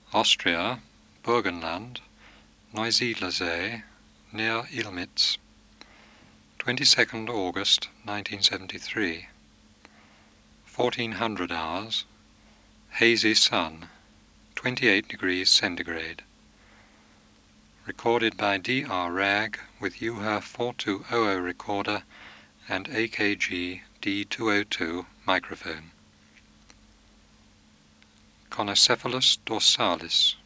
Austria, Burgenland, Neusiedlersee, near Ilmitz, 22nd August 1973. 1400 hours, hazy sun, 28 degrees centigrade. Recorded by D.R. Rag with UHA 4200 recorder and AKG D202 microphone. Connocephalus dorsalis.